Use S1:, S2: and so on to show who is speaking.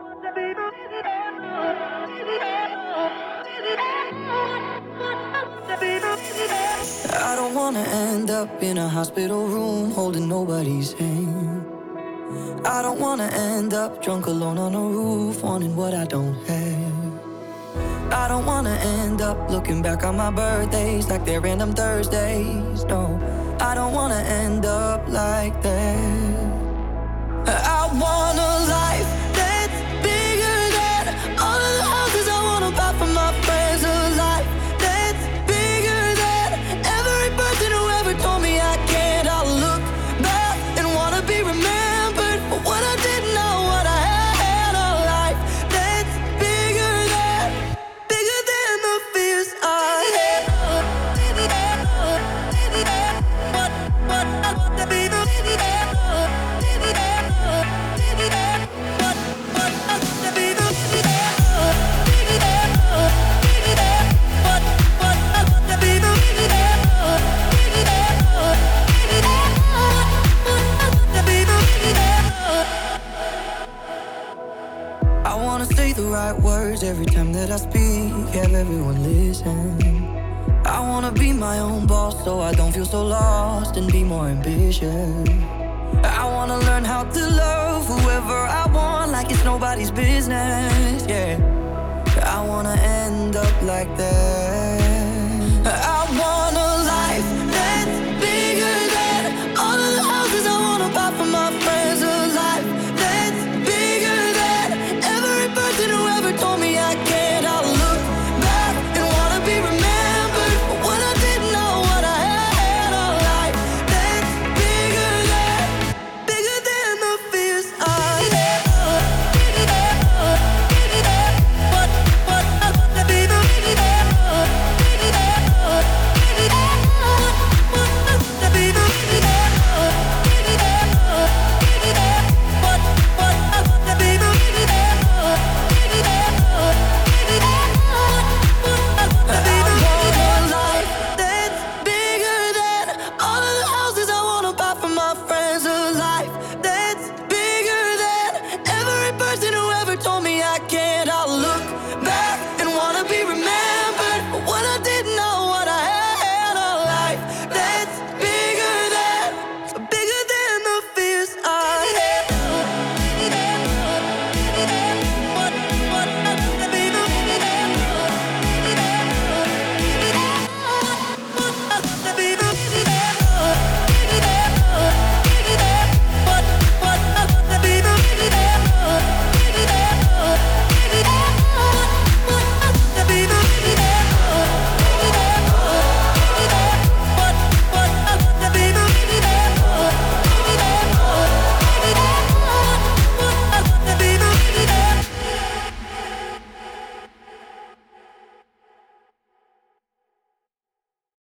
S1: I don't wanna end up in a hospital room holding nobody's hand. I don't wanna end up drunk alone on a roof wanting what I don't have. I don't wanna end up looking back on my birthdays like they're random Thursdays. No, I don't wanna end up like that. I want a life that's bigger than all of the houses I wanna buy for my friends. A life that's bigger than every person who ever told me I can't. I'll look back and wanna be remembered for what I did, not what I had. A life that's bigger than the fears I had. What I want to be the I wanna say the right words every time that I speak, have everyone listen. I wanna be my own boss so I don't feel so lost and be more ambitious. I wanna learn how to love whoever I want like it's nobody's business, yeah. I wanna end up like that.